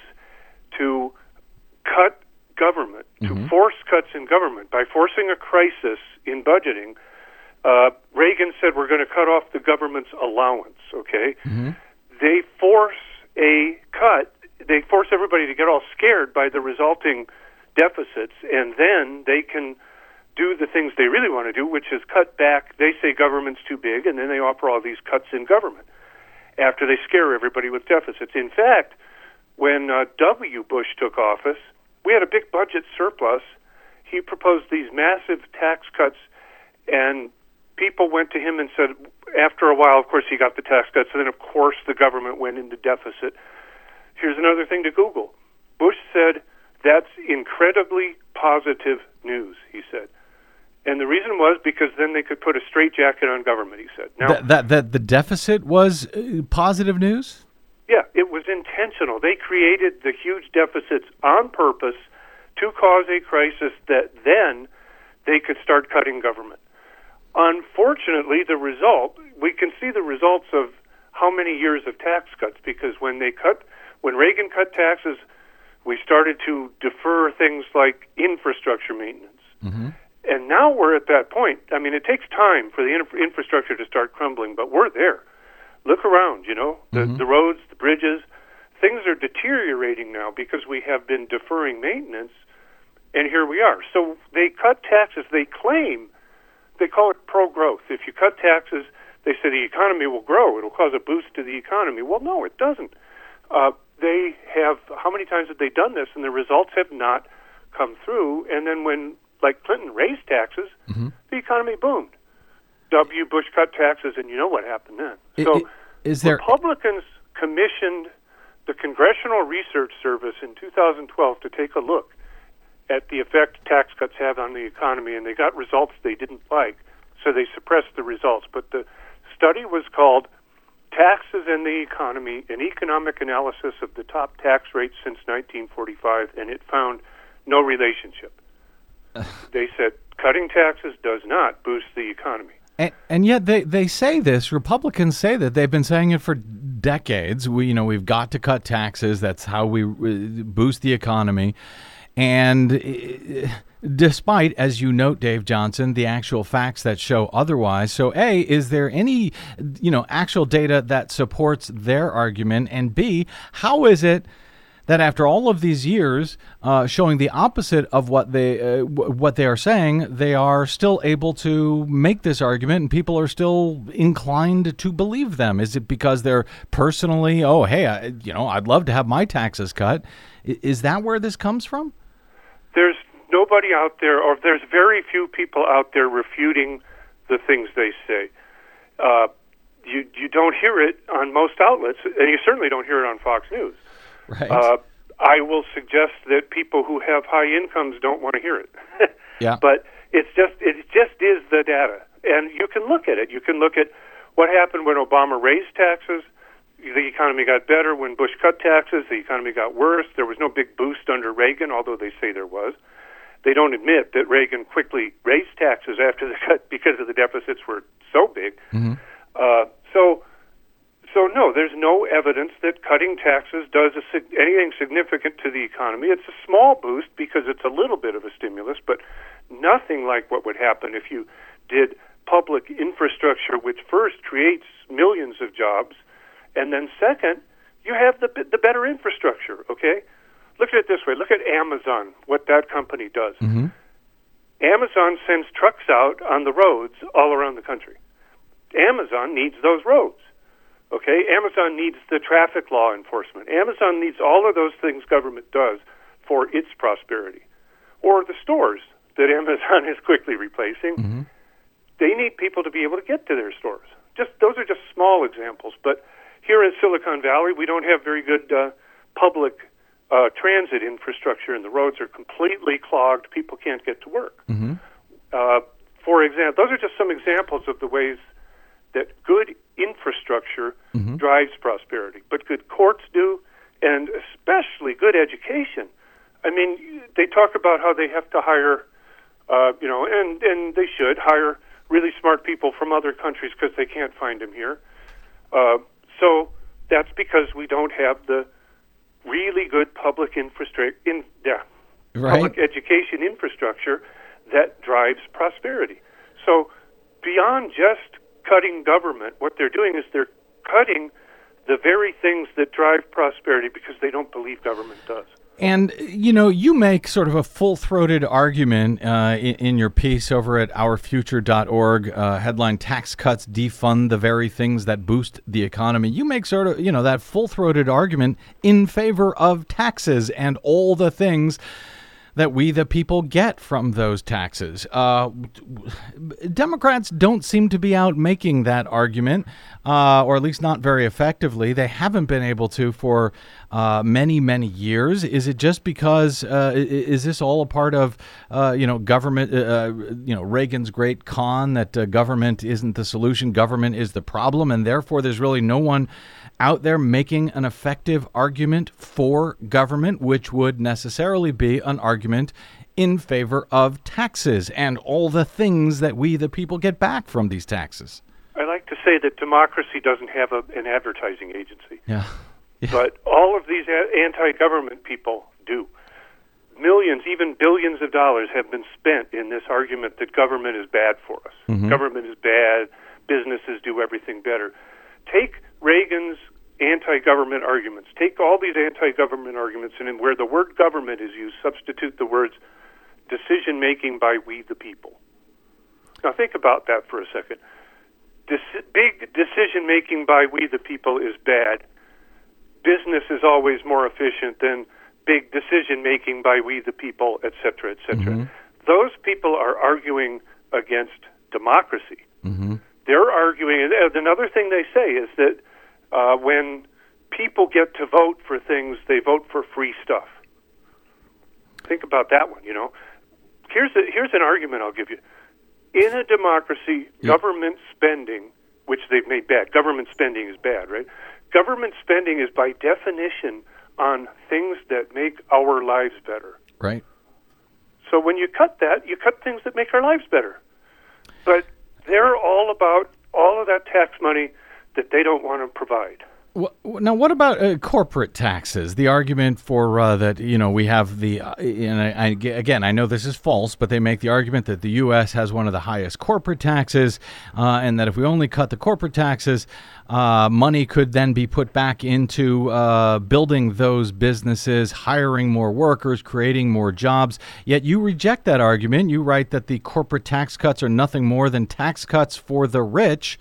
to cut government, mm-hmm. to force cuts in government. By forcing a crisis in budgeting, uh, Reagan said we're going to cut off the government's allowance, okay? Mm-hmm. They force a cut. They force everybody to get all scared by the resulting deficits, and then they can do the things they really want to do, which is cut back. They say government's too big, and then they offer all these cuts in government after they scare everybody with deficits. In fact, when uh, W. Bush took office, we had a big budget surplus. He proposed these massive tax cuts, and people went to him and said, after a while, of course, he got the tax cuts, and then, of course, the government went into deficit. Here's another thing to Google. Bush said, that's incredibly positive news, he said. And the reason was because then they could put a straitjacket on government, he said. Now, that, that, that the deficit was uh, positive news? Yeah, it was intentional. They created the huge deficits on purpose to cause a crisis that then they could start cutting government. Unfortunately, the result, we can see the results of how many years of tax cuts, because when they cut, when Reagan cut taxes, we started to defer things like infrastructure maintenance. Mm-hmm. And now we're at that point. I mean, it takes time for the infra- infrastructure to start crumbling, but we're there. Look around, you know, the, mm-hmm. the roads, the bridges. Things are deteriorating now because we have been deferring maintenance, and here we are. So they cut taxes. They claim, they call it pro-growth. If you cut taxes, they say the economy will grow. It'll cause a boost to the economy. Well, no, it doesn't. Uh, they have, how many times have they done this, and the results have not come through. And then when, like Clinton raised taxes, mm-hmm. the economy boomed. W. Bush cut taxes, and you know what happened then. It, so it, is there... Republicans commissioned the Congressional Research Service in two thousand twelve to take a look at the effect tax cuts have on the economy, and they got results they didn't like. so they suppressed the results. But the study was called Taxes and the Economy, an economic analysis of the top tax rates since nineteen forty-five, and it found no relationship. They said cutting taxes does not boost the economy. And, and yet they, they say this, Republicans say that, they've been saying it for decades. We, you know, we've got to cut taxes. That's how we uh, boost the economy. And uh, despite, as you note, Dave Johnson, the actual facts that show otherwise. So A, is there any, you know, actual data that supports their argument? And B, how is it that after all of these years uh, showing the opposite of what they uh, w- what they are saying, they are still able to make this argument and people are still inclined to believe them? Is it because they're personally, oh, hey, I, you know, I'd love to have my taxes cut? I- is that where this comes from? There's nobody out there, or there's very few people out there refuting the things they say. Uh, you you don't hear it on most outlets, and you certainly don't hear it on Fox News. Right. Uh, I will suggest that people who have high incomes don't want to hear it. Yeah. But it's just it just is the data, and you can look at it. You can look at what happened when Obama raised taxes. The economy got better. When Bush cut taxes, the economy got worse. There was no big boost under Reagan, although they say there was. They don't admit that Reagan quickly raised taxes after the cut because of the deficits were so big. Mm-hmm. Uh, so. So, no, there's no evidence that cutting taxes does a, anything significant to the economy. It's a small boost because it's a little bit of a stimulus, but nothing like what would happen if you did public infrastructure, which first creates millions of jobs, and then second, you have the, the better infrastructure, okay? Look at it this way. Look at Amazon, what that company does. Mm-hmm. Amazon sends trucks out on the roads all around the country. Amazon needs those roads. Okay, Amazon needs the traffic law enforcement. Amazon needs all of those things government does for its prosperity. Or the stores that Amazon is quickly replacing. Mm-hmm. They need people to be able to get to their stores. Just those are just small examples. But here in Silicon Valley, we don't have very good uh, public uh, transit infrastructure, and the roads are completely clogged. People can't get to work. Mm-hmm. Uh, for example, those are just some examples of the ways that good infrastructure mm-hmm. drives prosperity, but good courts do, and especially good education. I mean, they talk about how they have to hire, uh, you know, and, and they should hire really smart people from other countries because they can't find them here. Uh, so that's because we don't have the really good public infrastructure, in, yeah, Right. public education infrastructure that drives prosperity. So beyond just cutting government, what they're doing is they're cutting the very things that drive prosperity because they don't believe government does. And, you know, you make sort of a full-throated argument uh, in, in your piece over at our future dot org, uh, headline, Tax Cuts Defund the Very Things That Boost the Economy. You make sort of, you know, that full-throated argument in favor of taxes and all the things that we, the people, get from those taxes. Uh, Democrats don't seem to be out making that argument, uh, or at least not very effectively. They haven't been able to for uh, many, many years. Is it just because, uh, is this all a part of, uh, you know, government, uh, you know, Reagan's great con that uh, government isn't the solution, government is the problem, and therefore there's really no one out there making an effective argument for government, which would necessarily be an argument in favor of taxes and all the things that we, the people, get back from these taxes? I like to say that democracy doesn't have a, an advertising agency. Yeah. yeah. But all of these a- anti-government people do. Millions, even billions of dollars have been spent in this argument that government is bad for us. Mm-hmm. Government is bad. Businesses do everything better. Take Reagan's anti-government arguments. Take all these anti-government arguments, and in where the word government is used, substitute the words decision-making by we the people. Now think about that for a second. Deci- big decision-making by we the people is bad. Business is always more efficient than big decision-making by we the people, et cetera, et cetera. Mm-hmm. Those people are arguing against democracy. Mm-hmm. They're arguing, and another thing they say is that uh, when people get to vote for things, they vote for free stuff. Think about that one, you know. Here's a, here's an argument I'll give you. in a democracy, Yeah. government spending, which they've made bad, government spending is bad, right? Government spending is by definition on things that make our lives better. Right. So when you cut that, you cut things that make our lives better. But they're all about all of that tax money that they don't want to provide. Well, now, what about uh, corporate taxes? The argument for uh, that, you know, we have the, uh, and I, I, again, I know this is false, but they make the argument that the U S has one of the highest corporate taxes, uh, and that if we only cut the corporate taxes, uh, money could then be put back into uh, building those businesses, hiring more workers, creating more jobs. Yet you reject that argument. You write that the corporate tax cuts are nothing more than tax cuts for the rich.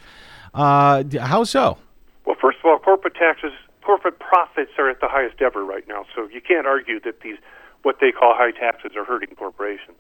Uh, how so? Well, first of all, corporate taxes, corporate profits are at the highest ever right now. So you can't argue that these, what they call high taxes, are hurting corporations.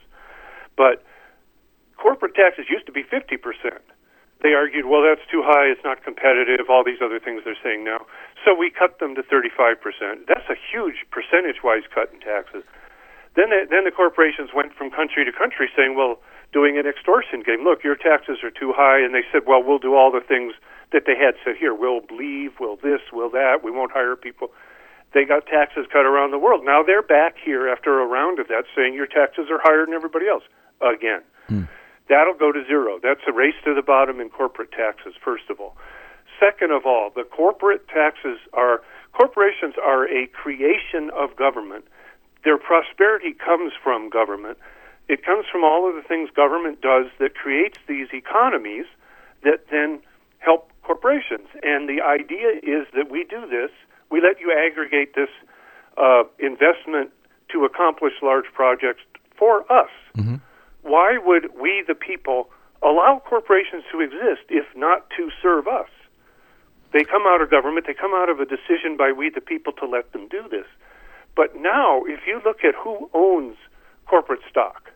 But corporate taxes used to be fifty percent. They argued, well, that's too high, it's not competitive, all these other things they're saying now. So we cut them to thirty-five percent. That's a huge percentage-wise cut in taxes. Then the, then the corporations went from country to country saying, well, doing an extortion game. Look, your taxes are too high. And they said, well, we'll do all the things that they had said here. We'll leave, we'll this, we'll that. We won't hire people. They got taxes cut around the world. Now they're back here after a round of that saying your taxes are higher than everybody else again. Hmm. That'll go to zero. That's a race to the bottom in corporate taxes, first of all. Second of all, the corporate taxes are, corporations are a creation of government. Their prosperity comes from government. It comes from all of the things government does that creates these economies that then help corporations. And the idea is that we do this, we let you aggregate this uh, investment to accomplish large projects for us. Mm-hmm. Why would we, the people, allow corporations to exist if not to serve us? They come out of government, they come out of a decision by we, the people, to let them do this. But now, if you look at who owns corporate stock,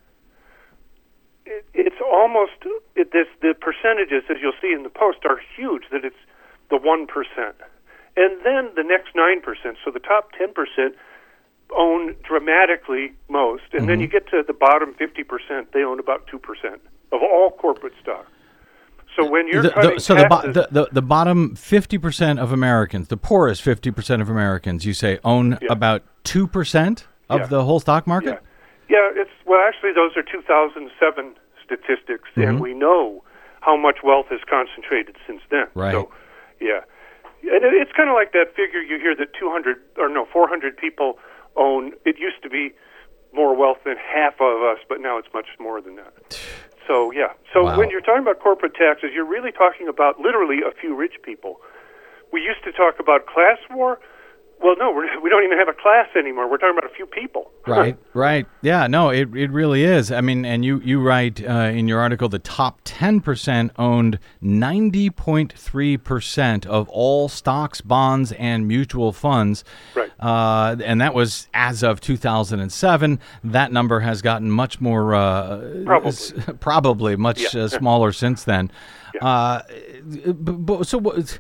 it, it's almost, it, this, the percentages, as you'll see in the Post, are huge, that it's the one percent. And then the next nine percent, so the top ten percent own dramatically most, and mm-hmm. then you get to the bottom fifty percent, they own about two percent of all corporate stock. So when you're the, cutting the, so taxes, the, the, the, the bottom fifty percent of Americans, the poorest fifty percent of Americans, you say, own yeah. about two percent of yeah. the whole stock market? Yeah. yeah, it's well, actually, those are two thousand seven statistics, mm-hmm. and we know how much wealth is concentrated since then. Right. So, yeah. And it, it's kind of like that figure you hear that two hundred, or no, four hundred people own. It used to be more wealth than half of us, but now it's much more than that. So, yeah. So wow. when you're talking about corporate taxes, you're really talking about literally a few rich people. We used to talk about class war. Well, no, we're, we don't even have a class anymore. We're talking about a few people. Right, right. Yeah, no, it it really is. I mean, and you, you write uh, in your article, the top ten percent owned ninety point three percent of all stocks, bonds, and mutual funds. Right. Uh, and that was as of two thousand seven. That number has gotten much more, uh, probably. s- probably much yeah. uh, smaller since then. Yeah. Uh, b- b- so what...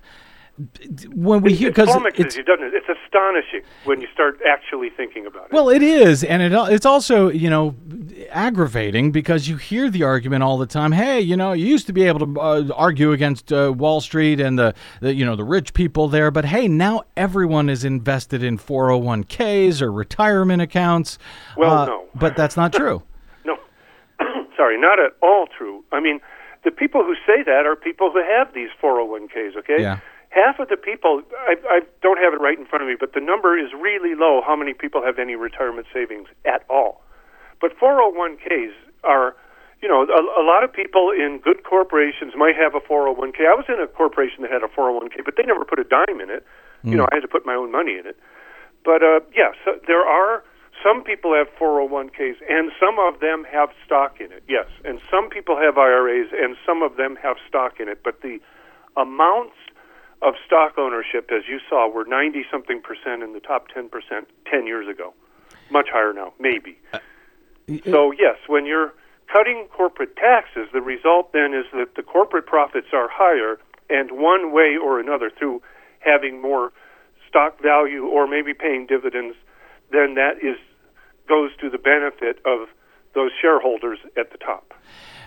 When we it, hear, it because flummoxes it's you, doesn't it? It's astonishing when you start actually thinking about it. Well, it is, and it it's also, you know, aggravating because you hear the argument all the time. Hey, you know, you used to be able to uh, argue against uh, Wall Street and the, the, you know, the rich people there, but hey, now everyone is invested in four oh one k's or retirement accounts. Well, uh, no, but that's not true. No, sorry, not at all true. I mean, the people who say that are people who have these four oh one k's. Okay. Yeah. Half of the people, I, I don't have it right in front of me, but the number is really low how many people have any retirement savings at all. But four oh one k's are, you know, a, a lot of people in good corporations might have a four oh one k. I was in a corporation that had a four oh one k, but they never put a dime in it. Mm. You know, I had to put my own money in it. But, uh, yeah, so there are, some people have four oh one k's, and some of them have stock in it, yes. And some people have I R As, and some of them have stock in it. But the amounts of stock ownership, as you saw, were ninety-something percent in the top ten percent ten years ago. Much higher now, maybe. Uh, so, yes, when you're cutting corporate taxes, the result then is that the corporate profits are higher, and one way or another, through having more stock value or maybe paying dividends, then that is goes to the benefit of those shareholders at the top.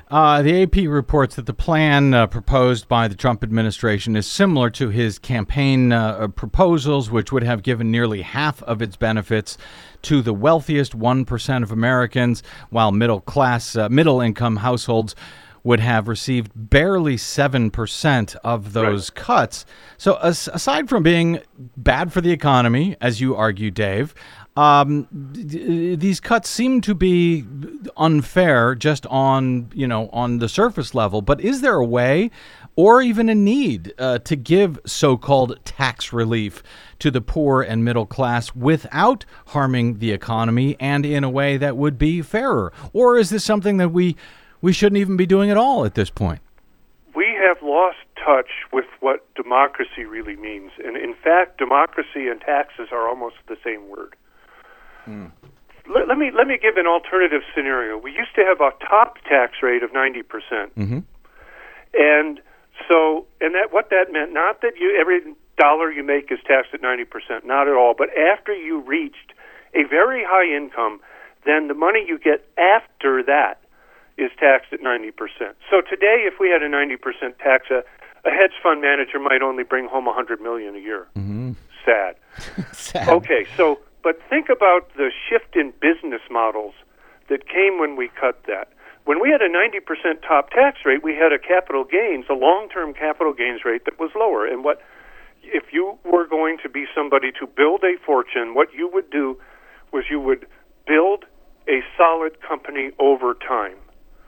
Uh, the A P reports that the plan uh, proposed by the Trump administration is similar to his campaign uh, proposals, which would have given nearly half of its benefits to the wealthiest one percent of Americans, while middle class, uh, middle income households would have received barely seven percent of those right. cuts. So as, aside from being bad for the economy, as you argue, Dave, Um, d- these cuts seem to be unfair just on, you know, on the surface level. But is there a way or even a need uh, to give so-called tax relief to the poor and middle class without harming the economy and in a way that would be fairer? Or is this something that we, we shouldn't even be doing at all at this point? We have lost touch with what democracy really means. And in fact, democracy and taxes are almost the same word. Mm. Let, let me let me give an alternative scenario. We used to have a top tax rate of ninety percent, mm-hmm. and so and that what that meant, not that you every dollar you make is taxed at ninety percent, not at all. But after you reached a very high income, then the money you get after that is taxed at ninety percent. So today, if we had a ninety percent tax, a, a hedge fund manager might only bring home a hundred million a year. Mm-hmm. Sad. Sad. Okay, so. But think about the shift in business models that came when we cut that. When we had a ninety percent top tax rate, we had a capital gains, a long-term capital gains rate that was lower. And what if you were going to be somebody to build a fortune, what you would do was you would build a solid company over time.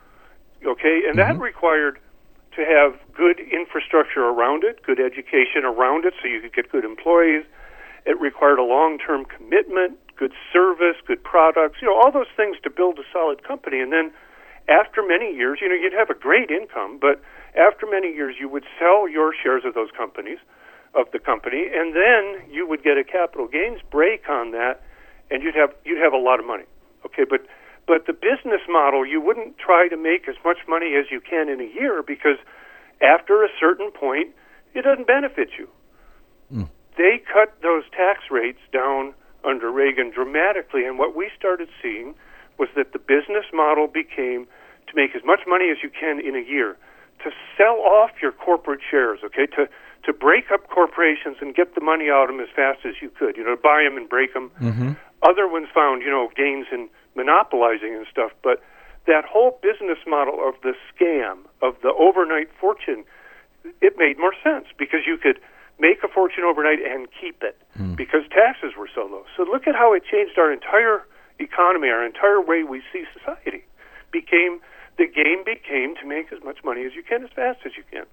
Okay? And mm-hmm. that required to have good infrastructure around it, good education around it so you could get good employees. It required a long-term commitment, good service, good products, you know, all those things to build a solid company. And then after many years, you know, you'd have a great income, but after many years you would sell your shares of those companies, of the company, and then you would get a capital gains break on that, and you'd have you'd have a lot of money. Okay, but but the business model, you wouldn't try to make as much money as you can in a year because after a certain point, it doesn't benefit you. Mm. They cut those tax rates down under Reagan dramatically, and what we started seeing was that the business model became to make as much money as you can in a year, to sell off your corporate shares, okay, to to break up corporations and get the money out of them as fast as you could, you know, buy them and break them. Mm-hmm. Other ones found, you know, gains in monopolizing and stuff, but that whole business model of the scam, of the overnight fortune, it made more sense because you could make a fortune overnight and keep it mm. because taxes were so low. So look at how it changed our entire economy, our entire way we see society. Became the game became to make as much money as you can as fast as you can.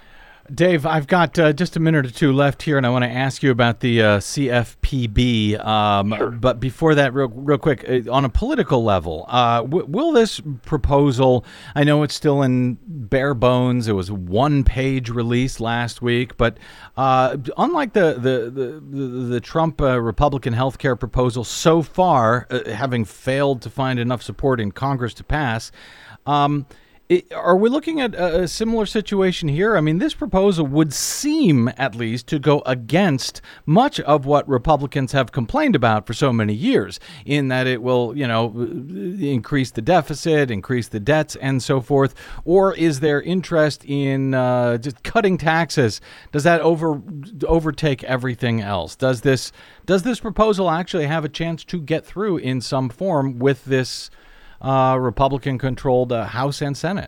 Dave, I've got uh, just a minute or two left here, and I want to ask you about the uh, C F P B. Um, sure. But before that, real, real quick, uh, on a political level, uh, w- will this proposal, I know it's still in bare bones, it was a one-page release last week, but uh, unlike the, the, the, the, the Trump uh, Republican health care proposal so far, uh, having failed to find enough support in Congress to pass, um, It, are we looking at a, a similar situation here? I mean, this proposal would seem, at least, to go against much of what Republicans have complained about for so many years, in that it will, you know, increase the deficit, increase the debts, and so forth. Or is there interest in uh, just cutting taxes? Does that over overtake everything else? Does this does this proposal actually have a chance to get through in some form with this Uh, Republican-controlled uh, House and Senate?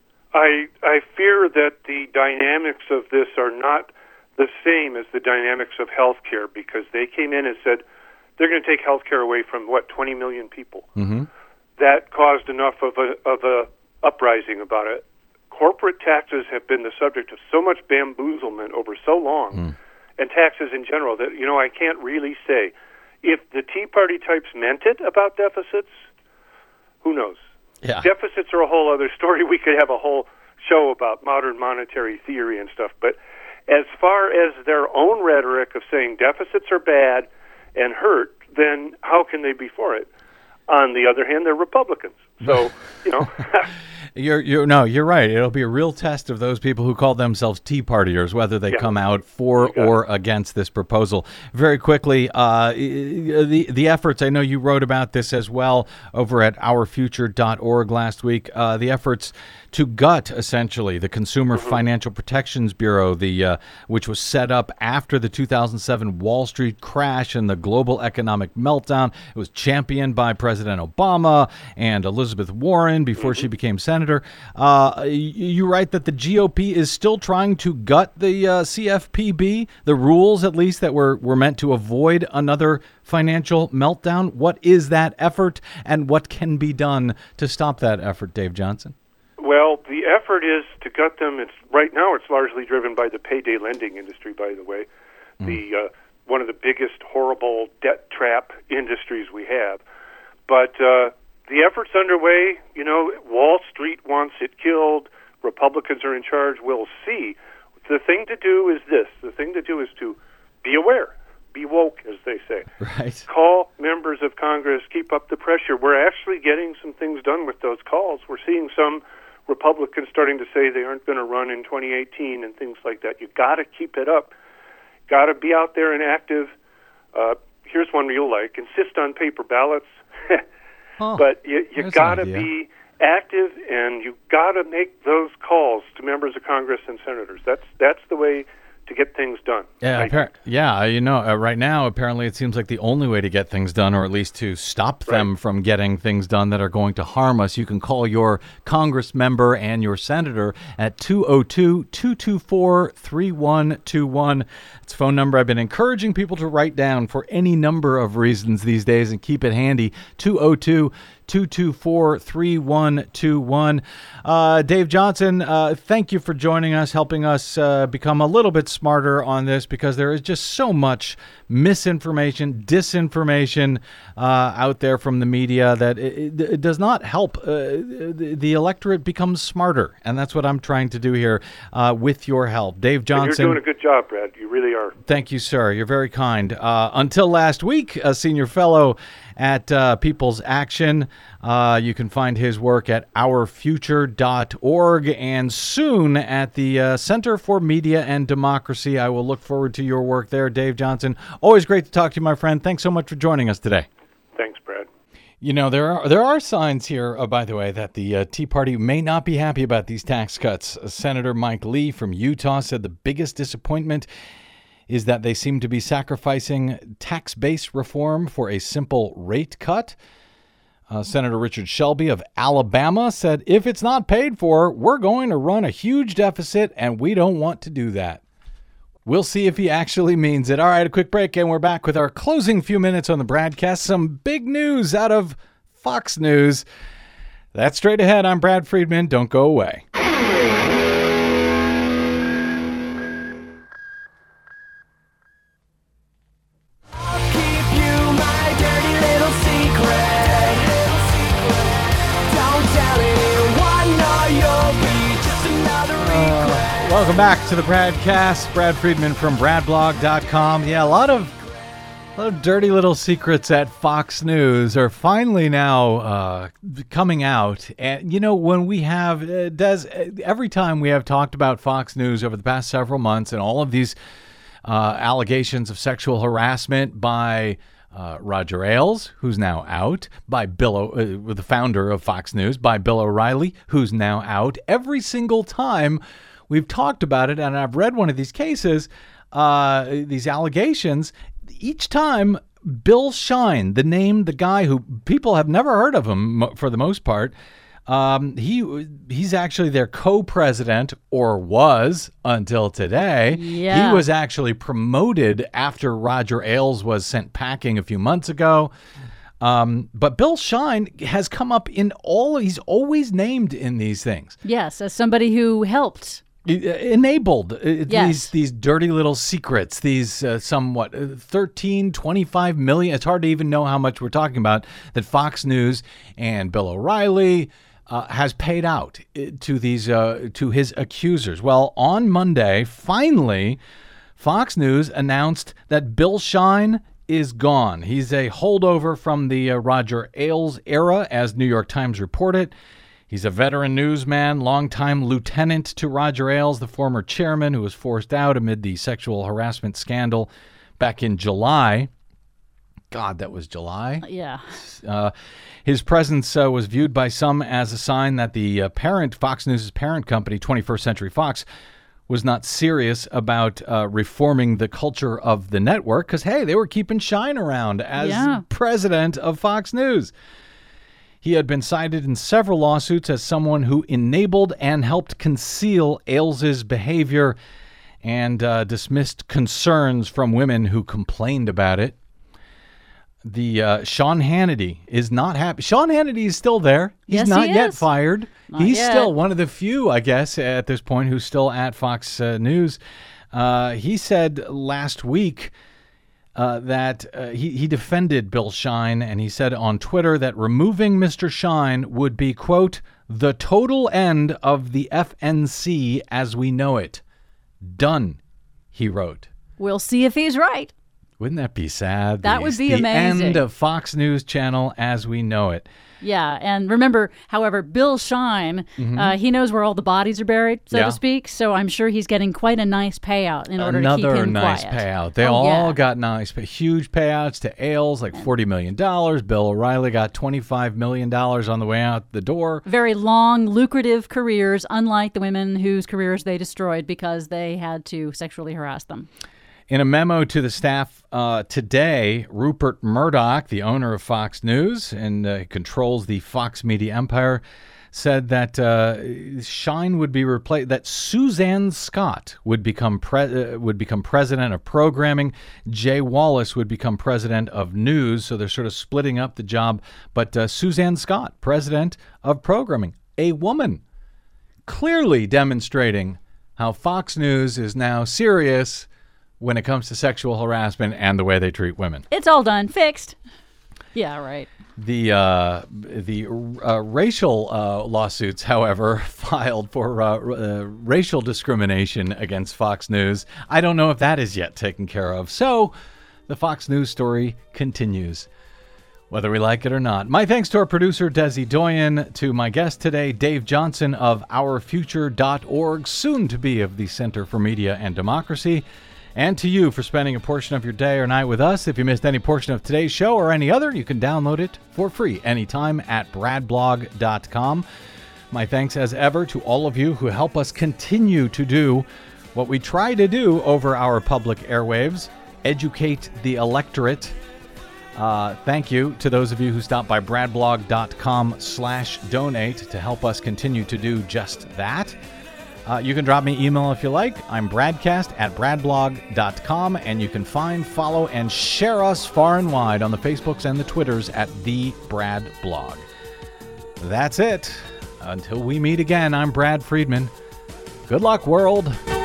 I I fear that the dynamics of this are not the same as the dynamics of health care because they came in and said they're going to take health care away from, what, twenty million people. Mm-hmm. That caused enough of a, of a uprising about it. Corporate taxes have been the subject of so much bamboozlement over so long, mm. and taxes in general, that, you know, I can't really say. If the Tea Party types meant it about deficits, who knows? Yeah. Deficits are a whole other story. We could have a whole show about modern monetary theory and stuff. But as far as their own rhetoric of saying deficits are bad and hurt, then how can they be for it? On the other hand, they're Republicans. So, you know. You're, you're no, you're right. It'll be a real test of those people who call themselves Tea Partiers, whether they Yeah. come out for or against this proposal. Very quickly, uh, the the efforts. I know you wrote about this as well over at our future dot org last week. Uh, the efforts to gut essentially the Consumer Mm-hmm. Financial Protections Bureau, the uh, which was set up after the two thousand seven Wall Street crash and the global economic meltdown. It was championed by President Obama and Elizabeth Warren before Mm-hmm. she became senator. Uh, y- you write that the G O P is still trying to gut the uh, C F P B, the rules at least that were, were meant to avoid another financial meltdown. What is that effort, and what can be done to stop that effort, Dave Johnson? Well, the effort is to gut them. It's right now. It's largely driven by the payday lending industry. By the way, Mm. the uh, one of the biggest horrible debt trap industries we have. But uh, the effort's underway. You know, Wall Street wants it killed. Republicans are in charge. We'll see. The thing to do is this. The thing to do is to be aware, be woke, as they say. Right. Call members of Congress, keep up the pressure. We're actually getting some things done with those calls. We're seeing some Republicans starting to say they aren't going to run in twenty eighteen and things like that. You got to keep it up. Got to be out there and active. Uh, here's one you'll like. Insist on paper ballots. Oh, but you, you there's an got to idea. be active, and you got to make those calls to members of Congress and senators. That's that's the way to get things done. Yeah, I appar- yeah. You know, uh, right now, apparently, it seems like the only way to get things done, or at least to stop them from getting things done that are going to harm us, you can call your Congress member and your senator at two oh two, two two four, three one two one. It's a phone number I've been encouraging people to write down for any number of reasons these days, and keep it handy. two oh two, two two four, three one two one. Uh, Dave Johnson, uh, thank you for joining us, helping us uh, become a little bit smarter on this, because there is just so much misinformation, disinformation uh, out there from the media that it, it, it does not help uh, the, the electorate become smarter. And that's what I'm trying to do here uh, with your help. Dave And Johnson. you're doing a good job, Brad. You really are. Thank you, sir. You're very kind. Uh, until last week, a senior fellow at uh, People's Action. Uh, you can find his work at our future dot org, and soon at the uh, Center for Media and Democracy. I will look forward to your work there, Dave Johnson. Always great to talk to you, my friend. Thanks so much for joining us today. Thanks, Brad. You know, there are there are signs here, uh, by the way, that the uh, Tea Party may not be happy about these tax cuts. Uh, Senator Mike Lee from Utah said the biggest disappointment is that they seem to be sacrificing tax-based reform for a simple rate cut. Uh, Senator Richard Shelby of Alabama said, if it's not paid for, we're going to run a huge deficit, and we don't want to do that. We'll see if he actually means it. All right, a quick break, and we're back with our closing few minutes on the broadcast. Some big news out of Fox News. That's straight ahead. I'm Brad Friedman. Don't go away. Welcome back to the Bradcast. Brad Friedman from brad blog dot com. Yeah, a lot of, a lot of dirty little secrets at Fox News are finally now uh, coming out. And, you know, when we have, uh, Des, every time we have talked about Fox News over the past several months and all of these uh, allegations of sexual harassment by Uh, Roger Ailes, who's now out, by Bill, o- uh, the founder of Fox News, by Bill O'Reilly, who's now out. Every single time we've talked about it, and I've read one of these cases, uh, these allegations, each time Bill Shine, the name, the guy who people have never heard of him mo- for the most part, Um, he he's actually their co-president, or was until today. Yeah. He was actually promoted after Roger Ailes was sent packing a few months ago. Um, but Bill Shine has come up in all, he's always named in these things. Yes, as somebody who helped. Enabled uh, Yes. these these dirty little secrets, these uh, somewhat uh, thirteen, twenty-five million. It's hard to even know how much we're talking about that Fox News and Bill O'Reilly uh, has paid out uh, to these uh, to his accusers. Well, on Monday, finally, Fox News announced that Bill Shine is gone. He's a holdover from the uh, Roger Ailes era, as New York Times reported. He's a veteran newsman, longtime lieutenant to Roger Ailes, the former chairman who was forced out amid the sexual harassment scandal back in July. God, that was July. Yeah. Uh, his presence uh, was viewed by some as a sign that the uh, parent, Fox News' parent company, twenty-first Century Fox, was not serious about uh, reforming the culture of the network because, hey, they were keeping Shine around as Yeah. president of Fox News. He had been cited in several lawsuits as someone who enabled and helped conceal Ailes' behavior and uh, dismissed concerns from women who complained about it. The uh, Sean Hannity is not happy. Sean Hannity is still there. He's Yes, not he yet is. fired. Not He's yet. still one of the few, I guess, at this point who's still at Fox uh, News. Uh, he said last week uh, that uh, he, he defended Bill Shine, and he said on Twitter that removing Mister Shine would be, quote, the total end of the F N C as we know it. Done, he wrote. We'll see if he's right. Wouldn't that be sad? That The- would be the amazing. end of Fox News Channel as we know it. Yeah, and remember, however, Bill Shine, uh, he knows where all the bodies are buried, so Mm-hmm. Yeah. to speak. So I'm sure he's getting quite a nice payout in order to keep Another him nice quiet. payout. They Oh, all yeah. got nice, huge payouts to Ailes, like forty million dollars. Bill O'Reilly got twenty-five million dollars on the way out the door. Very long, lucrative careers, unlike the women whose careers they destroyed because they had to sexually harass them. In a memo to the staff uh, today, Rupert Murdoch, the owner of Fox News and uh, controls the Fox media empire, said that uh, Shine would be replaced. That Suzanne Scott would become pre- uh, would become president of programming. Jay Wallace would become president of news. So they're sort of splitting up the job. But uh, Suzanne Scott, president of programming, a woman, clearly demonstrating how Fox News is now serious when it comes to sexual harassment and the way they treat women. It's all done, fixed. Yeah, right. The uh, the uh, racial uh, lawsuits, however, filed for uh, uh, racial discrimination against Fox News, I don't know if that is yet taken care of. So the Fox News story continues, whether we like it or not. My thanks to our producer, Desi Doyen, to my guest today, Dave Johnson of our future dot org, soon to be of the Center for Media and Democracy, and to you for spending a portion of your day or night with us. If you missed any portion of today's show or any other, you can download it for free anytime at brad blog dot com. My thanks as ever to all of you who help us continue to do what we try to do over our public airwaves, educate the electorate. Uh, thank you to those of you who stopped by brad blog dot com slash donate to help us continue to do just that. Uh, you can drop me email if you like. I'm bradcast at brad blog dot com, and you can find, follow, and share us far and wide on the Facebooks and the Twitters at The Brad Blog. That's it. Until we meet again, I'm Brad Friedman. Good luck, world.